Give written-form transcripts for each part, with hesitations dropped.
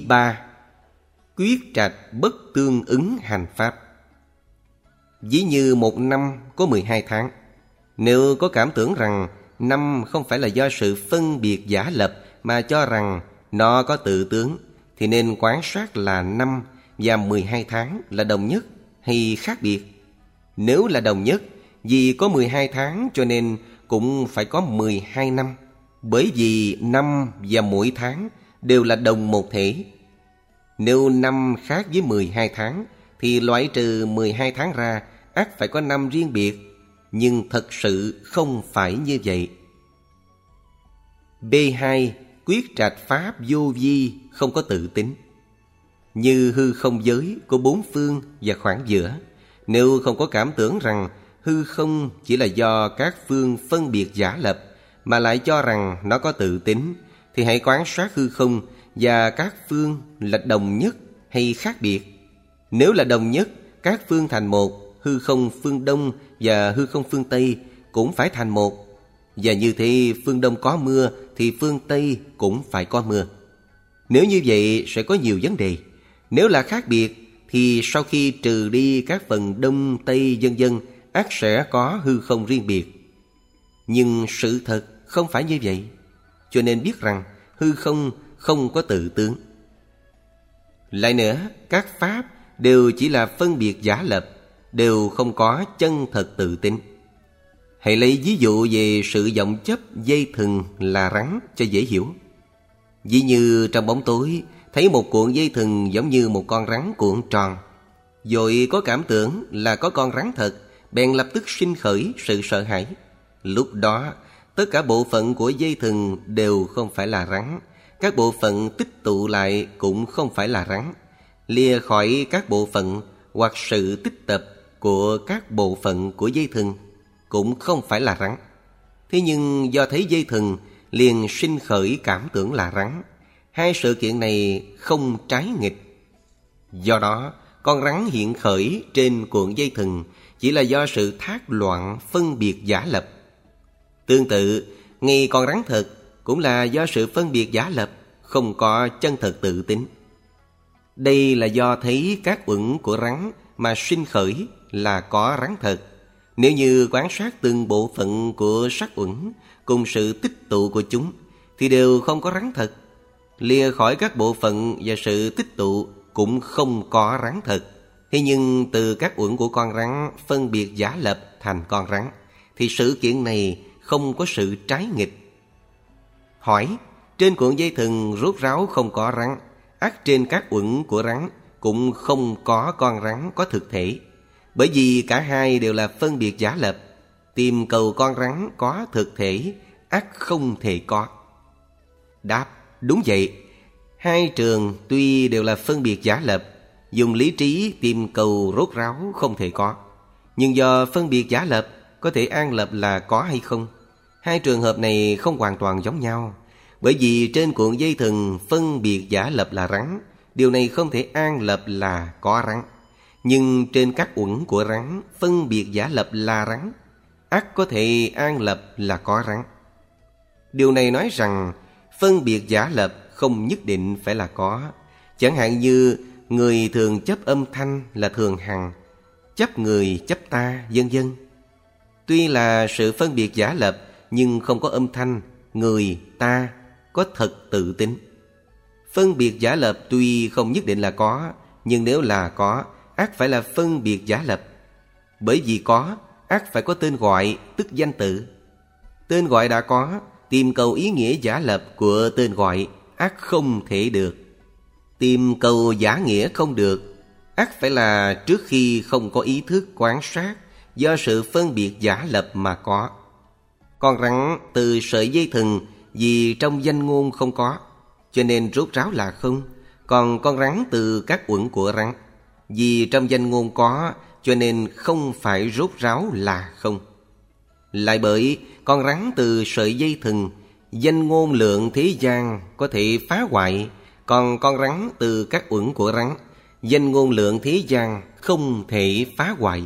3. Quyết trạch bất tương ứng hành pháp. Ví như một năm có 12 tháng. Nếu có cảm tưởng rằng năm không phải là do sự phân biệt giả lập mà cho rằng nó có tự tướng, thì nên quan sát là năm và 12 tháng là đồng nhất hay khác biệt. Nếu là đồng nhất, vì có 12 tháng cho nên cũng phải có 12 năm. Bởi vì năm và mỗi tháng đều là đồng một thể. Nếu năm khác với 12 tháng thì loại trừ 12 tháng ra ắt phải có năm riêng biệt. Nhưng thật sự không phải như vậy. B2. Quyết trạch pháp vô vi, không có tự tính. Như hư không giới có 4 phương và khoảng giữa. Nếu không có cảm tưởng rằng hư không chỉ là do các phương phân biệt giả lập, mà lại cho rằng nó có tự tính, thì hãy quan sát hư không và các phương là đồng nhất hay khác biệt. Nếu là đồng nhất, các phương thành một, hư không phương Đông và hư không phương Tây cũng phải thành một. Và như thế phương Đông có mưa thì phương Tây cũng phải có mưa. Nếu như vậy sẽ có nhiều vấn đề. Nếu là khác biệt thì sau khi trừ đi các phần Đông, Tây vân vân, ắt sẽ có hư không riêng biệt. Nhưng sự thật không phải như vậy. Cho nên biết rằng hư không không có tự tướng. Lại nữa, các pháp đều chỉ là phân biệt giả lập, đều không có chân thật tự tính. Hãy lấy ví dụ về sự vọng chấp dây thừng là rắn cho dễ hiểu. Ví như trong bóng tối thấy một cuộn dây thừng giống như một con rắn cuộn tròn, rồi có cảm tưởng là có con rắn thật, bèn lập tức sinh khởi sự sợ hãi. Lúc đó tất cả bộ phận của dây thừng đều không phải là rắn, các bộ phận tích tụ lại cũng không phải là rắn. Lìa khỏi các bộ phận hoặc sự tích tập của các bộ phận của dây thừng cũng không phải là rắn. Thế nhưng do thấy dây thừng liền sinh khởi cảm tưởng là rắn. Hai sự kiện này không trái nghịch. Do đó con rắn hiện khởi trên cuộn dây thừng chỉ là do sự thác loạn phân biệt giả lập. Tương tự, ngay con rắn thật cũng là do sự phân biệt giả lập, không có chân thật tự tính. Đây là do thấy các uẩn của rắn mà sinh khởi là có rắn thật. Nếu như quan sát từng bộ phận của sắc uẩn cùng sự tích tụ của chúng thì đều không có rắn thật. Lìa khỏi các bộ phận và sự tích tụ cũng không có rắn thật. Thế nhưng từ các uẩn của con rắn phân biệt giả lập thành con rắn, thì sự kiện này không có sự trái nghịch. Hỏi, trên cuộn dây thừng rốt ráo không có rắn, ắt trên các uẩn của rắn cũng không có con rắn có thực thể. Bởi vì cả hai đều là phân biệt giả lập. Tìm cầu con rắn có thực thể ắt không thể có. Đáp, đúng vậy. Hai trường tuy đều là phân biệt giả lập, dùng lý trí tìm cầu rốt ráo không thể có. Nhưng do phân biệt giả lập có thể an lập là có hay không. Hai trường hợp này không hoàn toàn giống nhau. Bởi vì trên cuộn dây thừng phân biệt giả lập là rắn, điều này không thể an lập là có rắn. Nhưng trên các uẩn của rắn phân biệt giả lập là rắn, ắt có thể an lập là có rắn. Điều này nói rằng phân biệt giả lập không nhất định phải là có. Chẳng hạn như người thường chấp âm thanh là thường hằng, chấp người chấp ta vân vân. Tuy là sự phân biệt giả lập nhưng không có âm thanh, người, ta có thật tự tính. Phân biệt giả lập tuy không nhất định là có, nhưng nếu là có, ắt phải là phân biệt giả lập. Bởi vì có, ắt phải có tên gọi, tức danh tự. Tên gọi đã có, tìm cầu ý nghĩa giả lập của tên gọi ắt không thể được. Tìm cầu giả nghĩa không được, ắt phải là trước khi không có ý thức quan sát, do sự phân biệt giả lập mà có. Con rắn từ sợi dây thừng vì trong danh ngôn không có, cho nên rốt ráo là không. Còn con rắn từ các uẩn của rắn vì trong danh ngôn có, cho nên không phải rốt ráo là không. Lại bởi con rắn từ sợi dây thừng, danh ngôn lượng thế gian có thể phá hoại. Còn con rắn từ các uẩn của rắn, danh ngôn lượng thế gian không thể phá hoại.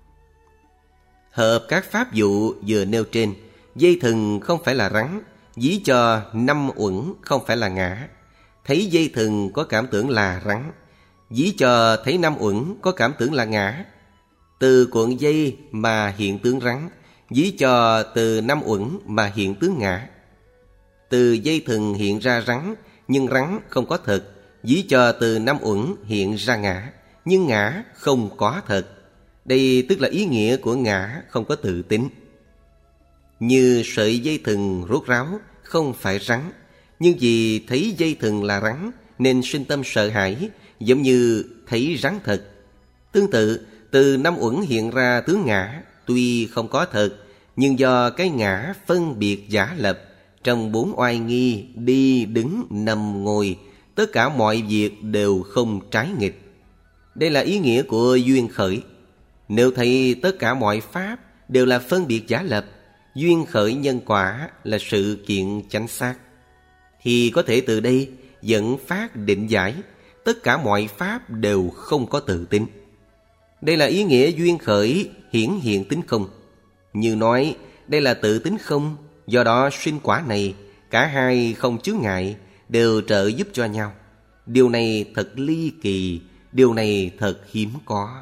Hợp các pháp dụ vừa nêu trên, dây thừng không phải là rắn, ví cho 5 uẩn không phải là ngã. thấy dây thừng có cảm tưởng là rắn, ví cho thấy năm uẩn có cảm tưởng là ngã. Từ cuộn dây mà hiện tướng rắn, ví cho từ năm uẩn mà hiện tướng ngã. Từ dây thừng hiện ra rắn, nhưng rắn không có thật, ví cho từ năm uẩn hiện ra ngã, nhưng ngã không có thật. Đây tức là ý nghĩa của ngã không có tự tính. Như sợi dây thừng rốt ráo không phải rắn, nhưng vì thấy dây thừng là rắn nên sinh tâm sợ hãi, giống như thấy rắn thật. Tương tự, từ năm uẩn hiện ra tướng ngã, tuy không có thật, nhưng do cái ngã phân biệt giả lập, trong bốn oai nghi, đi, đứng, nằm, ngồi, tất cả mọi việc đều không trái nghịch. Đây là ý nghĩa của duyên khởi. Nếu thấy tất cả mọi pháp đều là phân biệt giả lập, duyên khởi nhân quả là sự kiện chánh xác, thì có thể từ đây dẫn phát định giải tất cả mọi pháp đều không có tự tính. Đây là ý nghĩa duyên khởi hiển hiện tính không. Như nói đây là tự tính không, do đó sinh quả này cả hai không chướng ngại, đều trợ giúp cho nhau. Điều này thật ly kỳ, điều này thật hiếm có.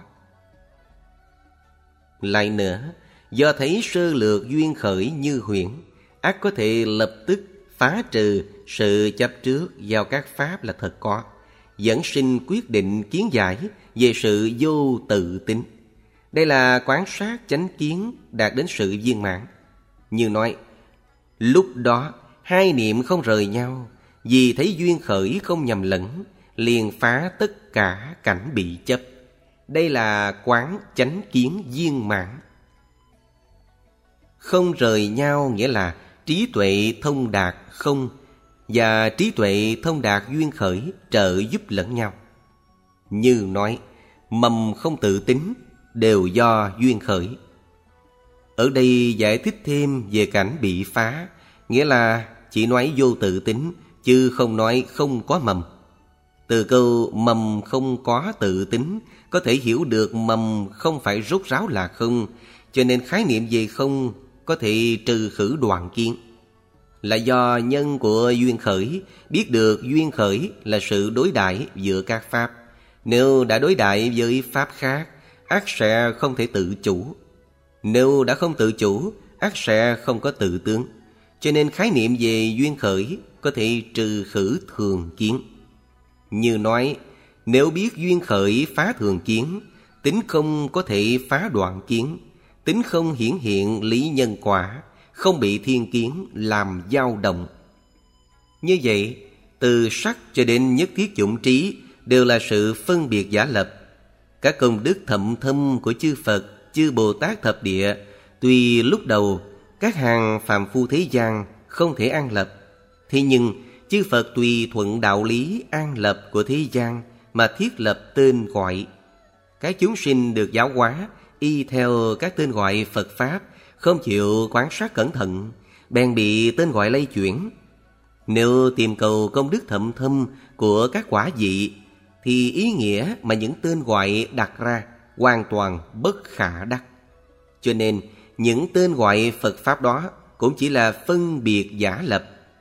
Lại nữa, do thấy sơ lược duyên khởi như huyễn, ắt có thể lập tức phá trừ sự chấp trước vào các pháp là thật có, dẫn sinh quyết định kiến giải về sự vô tự tính. Đây là quán sát chánh kiến đạt đến sự viên mãn. Như nói, lúc đó hai niệm không rời nhau, vì thấy duyên khởi không nhầm lẫn, liền phá tất cả cảnh bị chấp. Đây là quán chánh kiến viên mãn. Không rời nhau nghĩa là trí tuệ thông đạt không và trí tuệ thông đạt duyên khởi trợ giúp lẫn nhau. Như nói, mầm không tự tính đều do duyên khởi. Ở đây giải thích thêm về cảnh bị phá, nghĩa là chỉ nói vô tự tính, chứ không nói không có mầm. Từ câu mầm không có tự tính có thể hiểu được mầm không phải rốt ráo là không, cho nên khái niệm về không có thể trừ khử đoạn kiến. Là do nhân của duyên khởi, biết được duyên khởi là sự đối đãi giữa các pháp. Nếu đã đối đãi với pháp khác, ắt sẽ không thể tự chủ. Nếu đã không tự chủ, ắt sẽ không có tự tướng. Cho nên khái niệm về duyên khởi có thể trừ khử thường kiến. Như nói, nếu biết duyên khởi phá thường kiến, tính không có thể phá đoạn kiến. Tính không hiển hiện lý nhân quả, không bị thiên kiến làm dao động. Như vậy, từ sắc cho đến nhất thiết dụng trí đều là sự phân biệt giả lập. Các công đức thậm thâm của chư Phật, chư Bồ Tát thập địa, tuy lúc đầu các hàng phàm phu thế gian không thể an lập, thế nhưng chư Phật tùy thuận đạo lý an lập của thế gian mà thiết lập tên gọi. Các chúng sinh được giáo hóa y theo các tên gọi Phật Pháp, không chịu quan sát cẩn thận, bèn bị tên gọi lay chuyển. Nếu tìm cầu công đức thậm thâm của các quả vị, thì ý nghĩa mà những tên gọi đặt ra hoàn toàn bất khả đắc. Cho nên những tên gọi Phật Pháp đó cũng chỉ là phân biệt giả lập.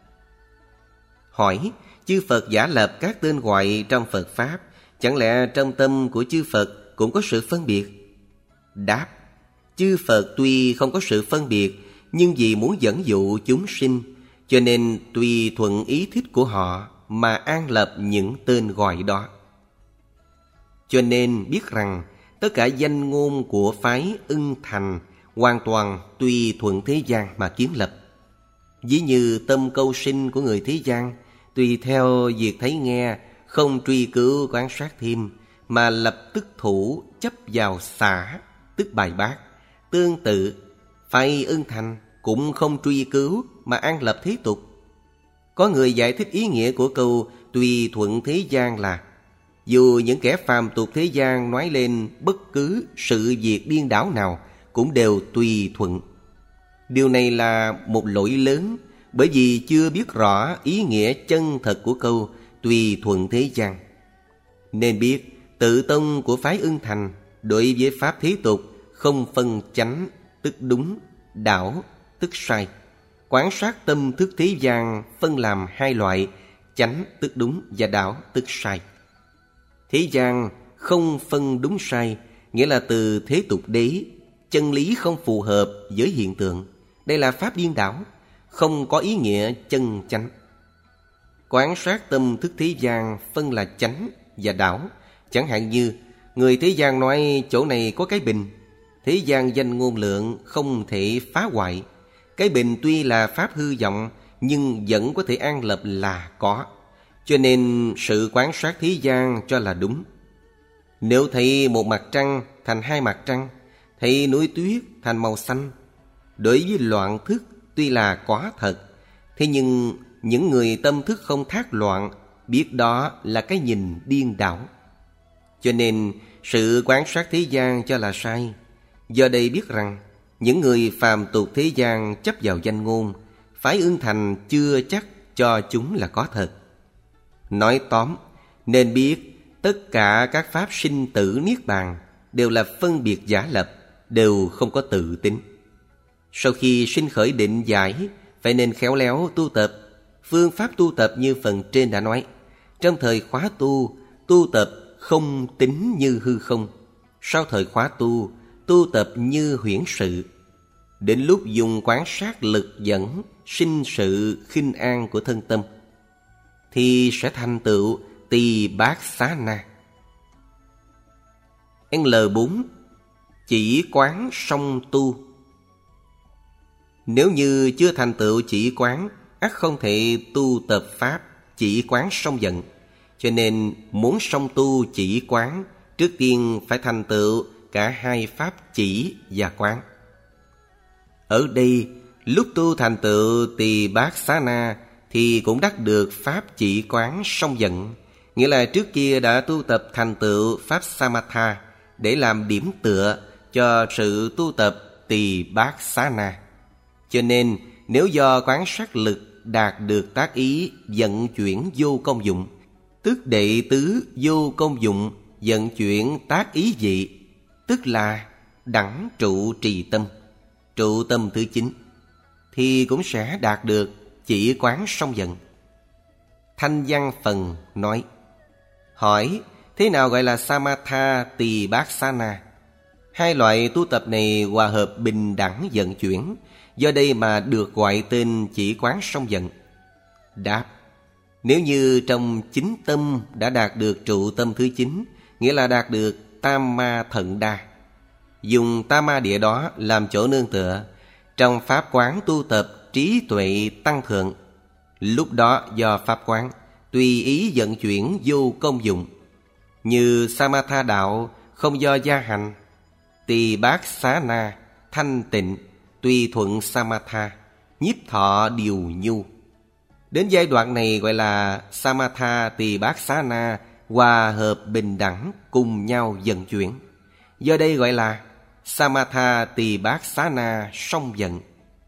Hỏi, chư Phật giả lập các tên gọi trong Phật Pháp, chẳng lẽ trong tâm của chư Phật cũng có sự phân biệt? Đáp, chư Phật tuy không có sự phân biệt, nhưng vì muốn dẫn dụ chúng sinh, cho nên tùy thuận ý thích của họ mà an lập những tên gọi đó. Cho nên biết rằng tất cả danh ngôn của phái Ưng Thành hoàn toàn tùy thuận thế gian mà kiến lập. Ví như tâm câu sinh của người thế gian, tùy theo việc thấy nghe, không truy cứu quan sát thêm, mà lập tức thủ chấp vào xả, tức bài bác. Tương tự, phái Ưng Thành cũng không truy cứu mà an lập thế tục. Có người giải thích ý nghĩa của câu tùy thuận thế gian là dù những kẻ phàm tục thế gian nói lên bất cứ sự việc điên đảo nào cũng đều tùy thuận. Điều này là một lỗi lớn, bởi vì chưa biết rõ ý nghĩa chân thật của câu tùy thuận thế gian. Nên biết tự tông của phái Ưng Thành đối với pháp thế tục không phân chánh tức đúng, đảo tức sai. Quan sát tâm thức thế gian phân làm hai loại, chánh tức đúng và đảo tức sai. Thế gian không phân đúng sai, nghĩa là từ thế tục đế, chân lý không phù hợp với hiện tượng. Đây là pháp điên đảo, không có ý nghĩa chân chánh. Quán sát tâm thức thế gian phân là chánh và đảo. Chẳng hạn như người thế gian nói chỗ này có cái bình, thế gian danh ngôn lượng không thể phá hoại. Cái bình tuy là pháp hư vọng, nhưng vẫn có thể an lập là có. Cho nên sự quán sát thế gian cho là đúng. Nếu thấy một mặt trăng thành hai mặt trăng, thấy núi tuyết thành màu xanh, đối với loạn thức tuy là có thật, thế nhưng những người tâm thức không thác loạn biết đó là cái nhìn điên đảo. Cho nên sự quán sát thế gian cho là sai. Do đây biết rằng những người phàm tục thế gian chấp vào danh ngôn, phái ưng thành chưa chắc cho chúng là có thật. Nói tóm, nên biết tất cả các pháp sinh tử niết bàn đều là phân biệt giả lập, đều không có tự tính. Sau khi sinh khởi định giải, phải nên khéo léo tu tập. Phương pháp tu tập như phần trên đã nói. Trong thời khóa tu tập không tính như hư không. Sau thời khóa tu tập như huyễn sự. Đến lúc dùng quán sát lực dẫn sinh sự khinh an của thân tâm, thì sẽ thành tựu Tỳ Bát Xá Na. L4. Chỉ quán song tu. Nếu như chưa thành tựu chỉ quán, ắt không thể tu tập pháp chỉ quán song vận. Cho nên muốn song tu chỉ quán, trước tiên phải thành tựu cả hai pháp chỉ và quán. Ở đây, lúc tu thành tựu Tỳ Bát Xá Na thì cũng đắc được pháp chỉ quán song vận, nghĩa là trước kia đã tu tập thành tựu pháp Samatha để làm điểm tựa cho sự tu tập Tỳ Bát Xá Na. Cho nên nếu do quán sát lực đạt được tác ý vận chuyển vô công dụng, tức đệ tứ vô công dụng vận chuyển tác ý dị, tức là đẳng trụ trì tâm, trụ tâm thứ 9, thì cũng sẽ đạt được chỉ quán song vận. Thanh văn phần nói: hỏi thế nào gọi là Samatha Tỳ Bát Xá Na? Hai loại tu tập này hòa hợp bình đẳng vận chuyển, do đây mà được gọi tên chỉ quán song vận. Đáp: nếu như trong chính tâm đã đạt được trụ tâm thứ 9, nghĩa là đạt được Tam Ma Thận Đa, dùng Tam Ma Địa đó làm chỗ nương tựa, trong pháp quán tu tập trí tuệ tăng thượng. Lúc đó do pháp quán tùy ý vận chuyển vô công dụng, như Samatha đạo không do gia hành, Tỳ Bát Xá Na thanh tịnh tùy thuận Samatha, nhiếp thọ điều nhu. Đến giai đoạn này gọi là Samatha Tỳ Bát Xá Na hòa hợp bình đẳng cùng nhau vận chuyển, do đây gọi là Samatha Tỳ Bát Xá Na song vận.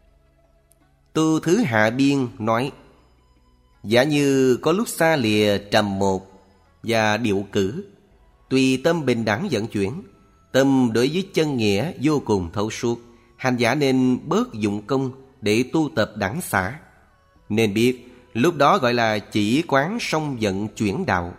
Tu thứ hạ biên nói: giả như có lúc xa lìa trầm một và điệu cử, tùy tâm bình đẳng vận chuyển, tâm đối với chân nghĩa vô cùng thấu suốt, hành giả nên bớt dụng công để tu tập đẳng xả. Nên biết lúc đó gọi là chỉ quán song vận chuyển đạo.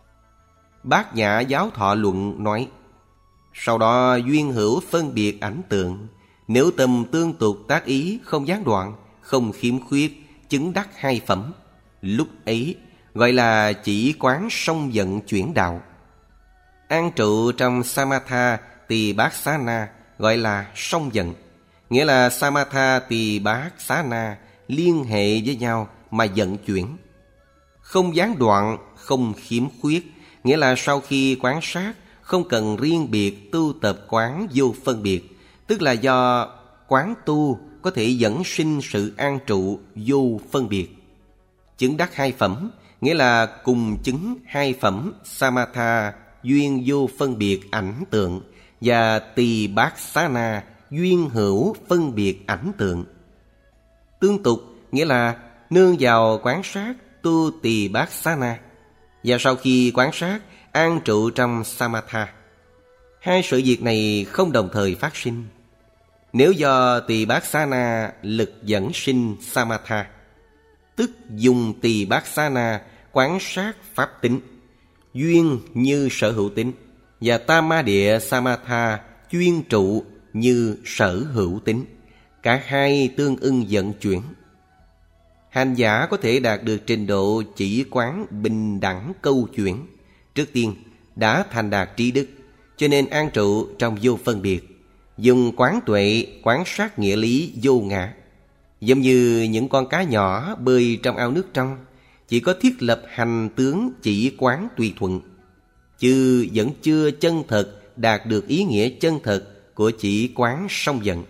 Bát Nhã Giáo Thọ Luận nói: sau đó duyên hữu phân biệt ảnh tượng, nếu tâm tương tục tác ý không gián đoạn, không khiếm khuyết, chứng đắc hai phẩm, lúc ấy gọi là chỉ quán song vận chuyển đạo. An trụ trong Samatha Tỳ Bát Xá Na gọi là song vận, nghĩa là Samatha Tỳ Bát Xá Na liên hệ với nhau mà vận chuyển, không gián đoạn, không khiếm khuyết, nghĩa là sau khi quán sát không cần riêng biệt tu tập quán vô phân biệt, tức là do quán tu có thể dẫn sinh sự an trụ vô phân biệt. Chứng đắc hai phẩm, nghĩa là cùng chứng hai phẩm Samatha duyên vô phân biệt ảnh tượng và Tỳ Bát Xá Na duyên hữu phân biệt ảnh tượng. Tương tục nghĩa là nương vào quán sát tu Tỳ Bát Xá Na, và sau khi quán sát an trụ trong Samatha. Hai sự việc này không đồng thời phát sinh. Nếu do Tỳ Bát Xá Na lực dẫn sinh Samatha, tức dùng Tỳ Bát Xá Na quán sát pháp tính, duyên như sở hữu tính, và Tama Địa Samatha chuyên trụ như sở hữu tính. Cả hai tương ưng vận chuyển. Hành giả có thể đạt được trình độ chỉ quán bình đẳng câu chuyển, trước tiên đã thành đạt trí đức, cho nên an trụ trong vô phân biệt, dùng quán tuệ quán sát nghĩa lý vô ngã. Giống như những con cá nhỏ bơi trong ao nước trong, chỉ có thiết lập hành tướng chỉ quán tùy thuận, chứ vẫn chưa chân thật đạt được ý nghĩa chân thật của chỉ quán song vận.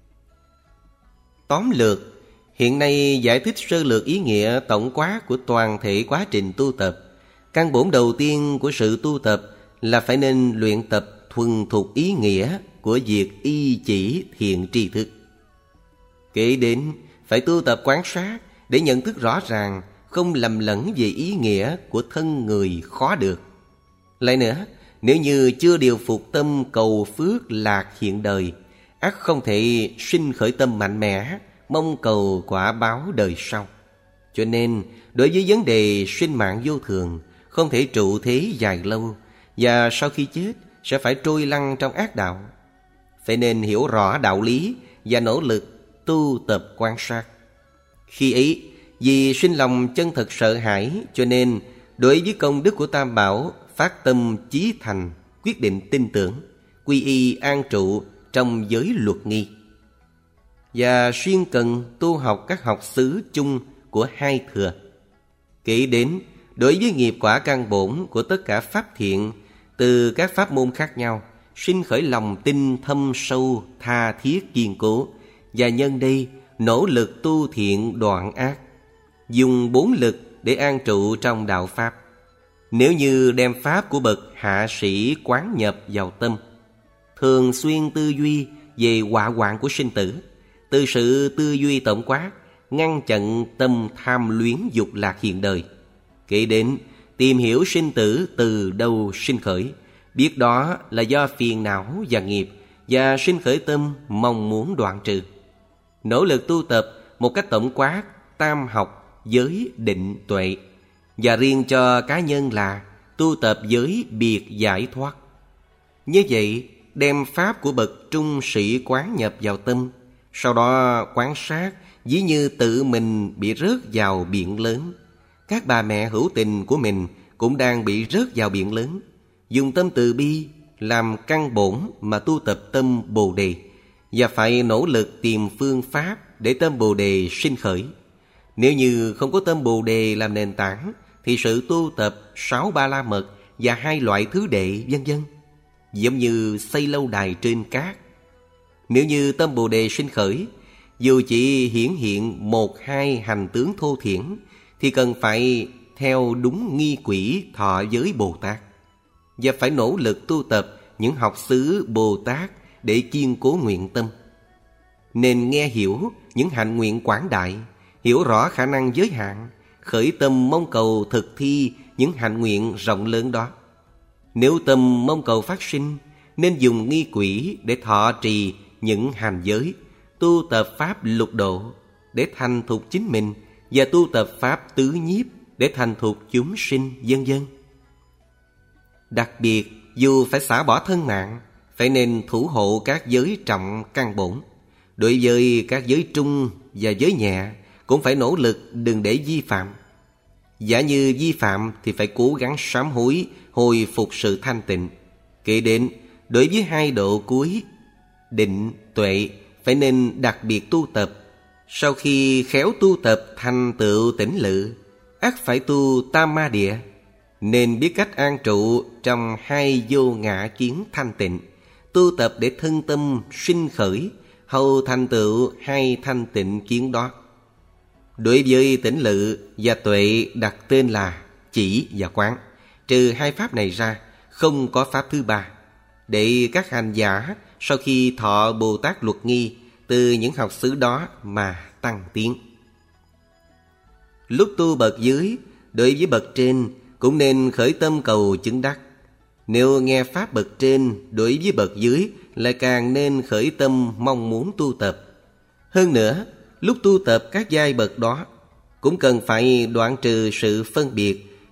Tóm lược, hiện nay giải thích sơ lược ý nghĩa tổng quát của toàn thể quá trình tu tập. Căn bổn đầu tiên của sự tu tập là phải nên luyện tập thuần thục ý nghĩa của việc y chỉ thiện tri thức. Kế đến phải tu tập quán sát để nhận thức rõ ràng, không lầm lẫn về ý nghĩa của thân người khó được. Lại nữa, nếu như chưa điều phục tâm cầu phước lạc hiện đời, ắt không thể sinh khởi tâm mạnh mẽ mong cầu quả báo đời sau. Cho nên đối với vấn đề sinh mạng vô thường, không thể trụ thế dài lâu, và sau khi chết sẽ phải trôi lăn trong ác đạo. Phải nên hiểu rõ đạo lý và nỗ lực tu tập quan sát. Khi ấy, vì sinh lòng chân thật sợ hãi, cho nên đối với công đức của Tam Bảo phát tâm chí thành, quyết định tin tưởng, quy y an trụ trong giới luật nghi. Và xuyên cần tu học các học xứ chung của hai thừa. Kể đến đối với nghiệp quả căn bổn của tất cả pháp thiện từ các pháp môn khác nhau, sinh khởi lòng tin thâm sâu, tha thiết kiên cố, và nhân đây nỗ lực tu thiện đoạn ác, dùng 4 lực để an trụ trong đạo pháp. Nếu như đem pháp của bậc hạ sĩ quán nhập vào tâm, thường xuyên tư duy về họa hoạn của sinh tử, từ sự tư duy tổng quát ngăn chặn tâm tham luyến dục lạc hiện đời. Kể đến tìm hiểu sinh tử từ đâu sinh khởi, biết đó là do phiền não và nghiệp, và sinh khởi tâm mong muốn đoạn trừ. Nỗ lực tu tập một cách tổng quát tam học, giới, định, tuệ, và riêng cho cá nhân là tu tập giới biệt giải thoát. Như vậy, đem pháp của bậc trung sĩ quán nhập vào tâm, sau đó quan sát ví như tự mình bị rớt vào biển lớn. Các bà mẹ hữu tình của mình cũng đang bị rớt vào biển lớn. Dùng tâm từ bi làm căn bổn mà tu tập tâm Bồ Đề, và phải nỗ lực tìm phương pháp để tâm Bồ Đề sinh khởi. Nếu như không có tâm Bồ Đề làm nền tảng, thì sự tu tập 6 Ba La Mật và 2 loại thứ đệ vân vân, giống như xây lâu đài trên cát. Nếu như tâm Bồ Đề sinh khởi, dù chỉ hiển hiện 1-2 hành tướng thô thiển, thì cần phải theo đúng nghi quỹ thọ giới Bồ Tát, và phải nỗ lực tu tập những học xứ Bồ Tát để kiên cố nguyện tâm. Nên nghe hiểu những hạnh nguyện quảng đại, hiểu rõ khả năng giới hạn, khởi tâm mong cầu thực thi những hạnh nguyện rộng lớn đó. Nếu tâm mong cầu phát sinh, nên dùng nghi quỹ để thọ trì những hành giới, tu tập pháp lục độ để thành thục chính mình, và tu tập pháp tứ nhiếp để thành thục chúng sinh vân vân. Đặc biệt, dù phải xả bỏ thân mạng, phải nên thủ hộ các giới trọng căn bổn. Đối với các giới trung và giới nhẹ, cũng phải nỗ lực đừng để vi phạm. Giả như vi phạm thì phải cố gắng sám hối, hồi phục sự thanh tịnh. Kể đến đối với 2 độ cuối, định, tuệ, phải nên đặc biệt tu tập. Sau khi khéo tu tập thành tựu tỉnh lự, ắt phải tu Tam Ma Địa, nên biết cách an trụ trong 2 vô ngã kiến thanh tịnh, tu tập để thân tâm sinh khởi, hầu thành tựu 2 thanh tịnh kiến đó. Đối với tỉnh lự và tuệ đặt tên là chỉ và quán. Trừ 2 pháp này ra, không có pháp thứ ba, để các hành giả sau khi thọ Bồ Tát luật nghi từ những học xứ đó mà tăng tiến. Lúc tu bậc dưới, đối với bậc trên cũng nên khởi tâm cầu chứng đắc. Nếu nghe pháp bậc trên, đối với bậc dưới lại càng nên khởi tâm mong muốn tu tập. Hơn nữa, lúc tu tập các giai bậc đó cũng cần phải đoạn trừ sự phân biệt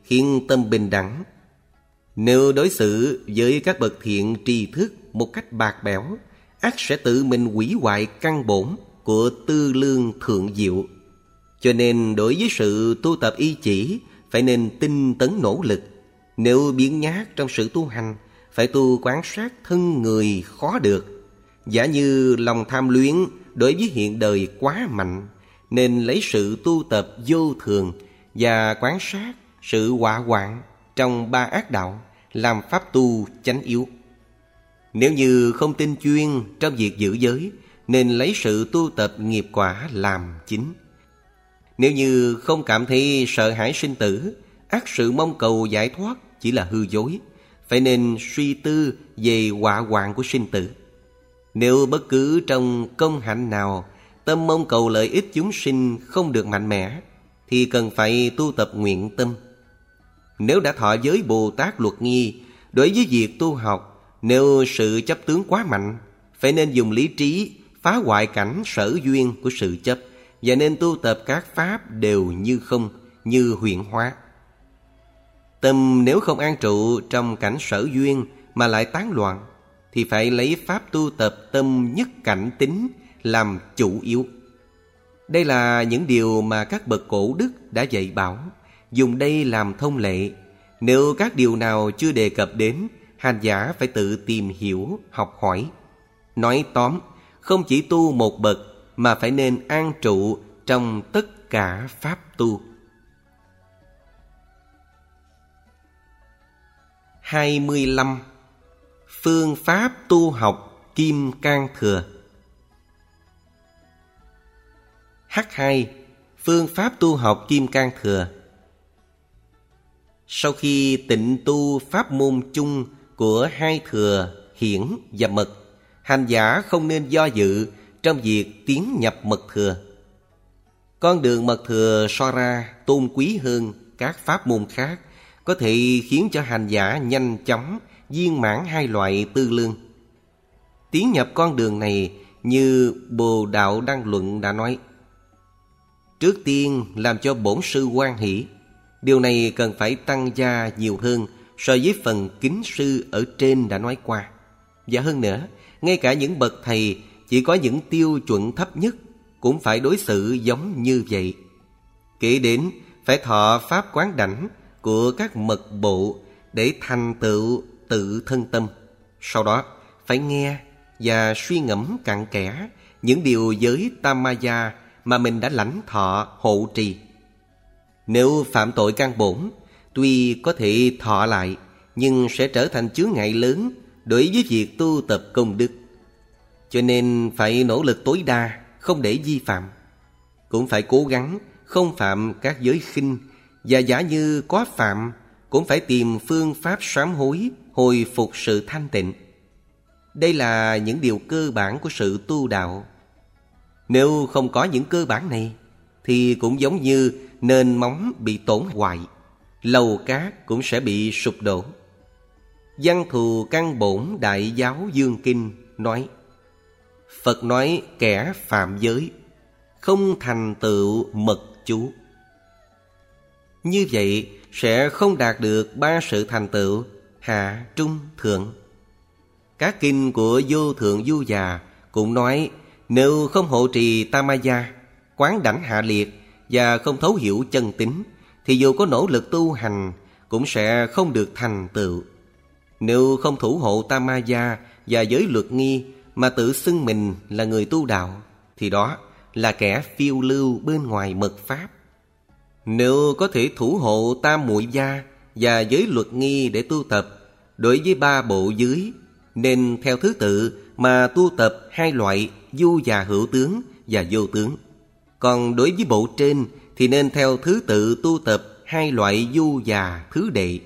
khiến tâm bình đẳng. Nếu đối xử với các bậc thiện tri thức một cách bạc bẽo, ắt sẽ tự mình hủy hoại căn bổn của tư lương thượng diệu. Cho nên đối với sự tu tập y chỉ, phải nên tinh tấn nỗ lực. Nếu biếng nhác trong sự tu hành, phải tu quán sát thân người khó được. Giả như lòng tham luyến đối với hiện đời quá mạnh, nên lấy sự tu tập vô thường và quán sát sự họa hoạn trong ba ác đạo làm pháp tu chánh yếu. Nếu như không tinh chuyên trong việc giữ giới, nên lấy sự tu tập nghiệp quả làm chính. Nếu như không cảm thấy sợ hãi sinh tử, ắt sự mong cầu giải thoát chỉ là hư dối, phải nên suy tư về họa hoạn của sinh tử. Nếu bất cứ trong công hạnh nào tâm mong cầu lợi ích chúng sinh không được mạnh mẽ, thì cần phải tu tập nguyện tâm. Nếu đã thọ giới Bồ Tát luật nghi, đối với việc tu học, nếu sự chấp tướng quá mạnh, phải nên dùng lý trí phá hoại cảnh sở duyên của sự chấp, và nên tu tập các pháp đều như không, như huyễn hóa. Tâm nếu không an trụ trong cảnh sở duyên mà lại tán loạn, thì phải lấy pháp tu tập tâm nhất cảnh tính làm chủ yếu. Đây là những điều mà các bậc cổ đức đã dạy bảo, dùng đây làm thông lệ. Nếu các điều nào chưa đề cập đến, hành giả phải tự tìm hiểu, học hỏi. Nói tóm, không chỉ tu một bậc, mà phải nên an trụ trong tất cả pháp tu. 25. Phương pháp tu học Kim Cang Thừa. H2. Phương pháp tu học Kim Cang Thừa. Sau khi tịnh tu pháp môn chung của hai thừa, hiển và mật, hành giả không nên do dự trong việc tiến nhập mật thừa. Con đường mật thừa so ra tôn quý hơn các pháp môn khác, có thể khiến cho hành giả nhanh chóng viên mãn hai loại tư lương. Tiến nhập con đường này, như Bồ Đạo Đăng Luận đã nói, trước tiên làm cho bổn sư hoan hỷ. Điều này cần phải tăng gia nhiều hơn so với phần kính sư ở trên đã nói qua. Và hơn nữa, ngay cả những bậc thầy chỉ có những tiêu chuẩn thấp nhất cũng phải đối xử giống như vậy. Kể đến phải thọ pháp quán đảnh của các mật bộ để thành tựu tự thân tâm. Sau đó phải nghe và suy ngẫm cặn kẽ những điều giới Tamaya mà mình đã lãnh thọ hộ trì. Nếu phạm tội căn bổn, tuy có thể thọ lại, nhưng sẽ trở thành chướng ngại lớn đối với việc tu tập công đức. Cho nên phải nỗ lực tối đa, không để vi phạm. Cũng phải cố gắng không phạm các giới khinh, và giả như có phạm, cũng phải tìm phương pháp sám hối, hồi phục sự thanh tịnh. Đây là những điều cơ bản của sự tu đạo. Nếu không có những cơ bản này, thì cũng giống như nền móng bị tổn hoại, lầu cát cũng sẽ bị sụp đổ. Văn Thù Căn Bổn Đại Giáo Dương Kinh nói, Phật nói kẻ phạm giới không thành tựu mật chú. Như vậy sẽ không đạt được ba sự thành tựu hạ, trung, thượng. Các kinh của Vô Thượng Du Già cũng nói, nếu không hộ trì Tamaya, quán đảnh hạ liệt và không thấu hiểu chân tính, thì dù có nỗ lực tu hành cũng sẽ không được thành tựu. Nếu không thủ hộ Tamaya và giới luật nghi mà tự xưng mình là người tu đạo, thì đó là kẻ phiêu lưu bên ngoài mật pháp. Nếu có thể thủ hộ tam muội gia và giới luật nghi để tu tập, đối với ba bộ dưới nên theo thứ tự mà tu tập hai loại du già hữu tướng và vô tướng. Còn đối với bộ trên thì nên theo thứ tự tu tập hai loại du già thứ đệ.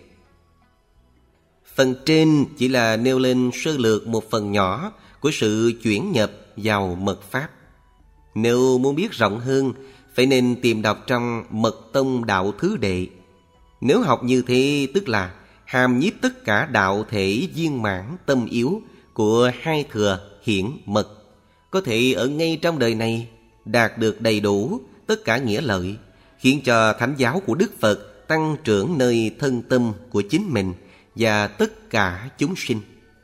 Phần trên chỉ là nêu lên sơ lược một phần nhỏ của sự chuyển nhập vào mật pháp. Nếu muốn biết rộng hơn, phải nên tìm đọc trong Mật Tông Đạo Thứ Đệ. Nếu học như thế, tức là hàm nhiếp tất cả đạo thể viên mãn tâm yếu của hai thừa hiển mật, có thể ở ngay trong đời này đạt được đầy đủ tất cả nghĩa lợi, khiến cho thánh giáo của Đức Phật Phật tăng trưởng nơi thân tâm của chính mình và tất cả chúng sinh.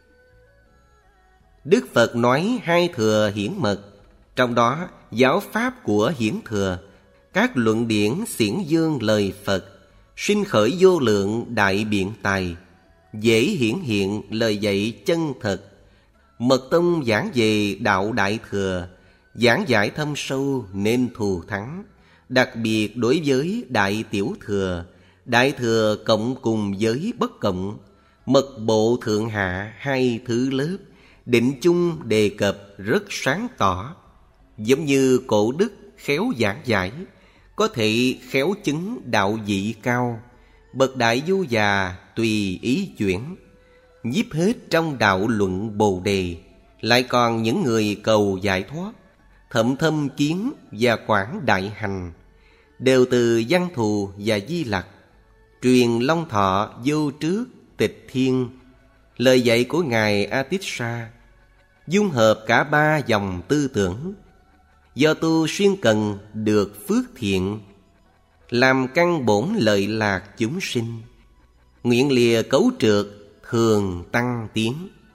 Đức Phật nói hai thừa hiển mật, trong đó giáo pháp của hiển thừa, các luận điển xiển dương lời Phật, sinh khởi vô lượng đại biện tài, dễ hiển hiện lời dạy chân thật. Mật tông giảng về đạo đại thừa, giảng giải thâm sâu nên thù thắng, đặc biệt đối với đại tiểu thừa, đại thừa cộng cùng với bất cộng, mật bộ thượng hạ hai thứ lớp, định chung đề cập rất sáng tỏ. Giống như cổ đức khéo giảng giải, có thể khéo chứng đạo vị cao, bậc đại du già tùy ý chuyển, nhiếp hết trong đạo luận Bồ Đề. Lại còn những người cầu giải thoát, thậm thâm kiến và quảng đại hành, đều từ Văn Thù và Di Lặc, truyền Long Thọ vô trước tịch thiên, lời dạy của Ngài A Tít Sa, dung hợp cả ba dòng tư tưởng, do tu xuyên cần được phước thiện, làm căn bổn lợi lạc chúng sinh, nguyện lìa cấu trượt thường tăng tiến.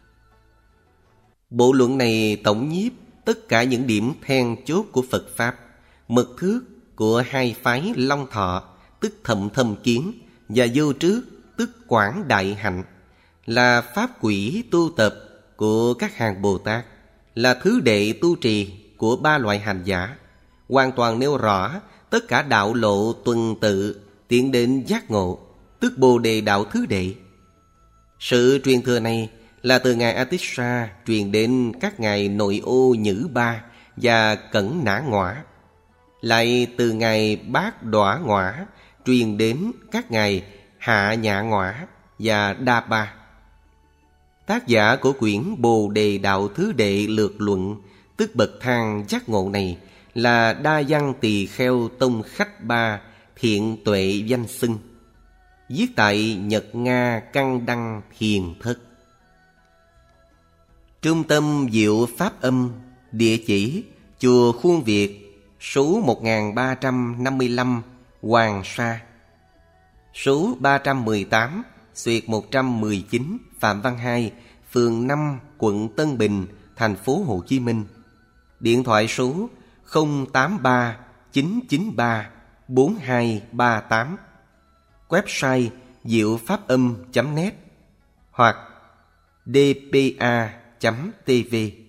Bộ luận này tổng nhiếp tất cả những điểm then chốt của Phật Pháp, mật thước của hai phái Long Thọ, tức thậm thâm kiến, và vô trước, tức quảng đại hạnh, là pháp quỷ tu tập của các hàng Bồ Tát, là thứ đệ tu trì của ba loại hành giả, hoàn toàn nêu rõ tất cả đạo lộ tuần tự tiến đến giác ngộ, tức Bồ Đề đạo thứ đệ. Sự truyền thừa này là từ Ngài A Tít Sa truyền đến các ngài Nội Ô Nhữ Ba và Cẩn Nã Ngõa, lại từ Ngài Bát Đọa Ngõa truyền đến các ngài Hạ Nhạ Ngõa và Đa Ba. Tác giả của quyển Bồ Đề đạo thứ đệ lược luận, tức bậc thang giác ngộ này, là Đa Văn Tỳ Kheo Tông Khách Ba Thiện Tuệ danh xưng, viết tại Nhật Nga Căn Đăng Thiền Thất. Trung tâm Diệu Pháp Âm, địa chỉ Chùa Khuôn Việt, số 1355 Hoàng Sa, số 318 / 119 Phạm Văn Hai, phường 5, quận Tân Bình, thành phố Hồ Chí Minh. Điện thoại số 083 993 4238. Website diệu pháp âm.net hoặc dpa.tv.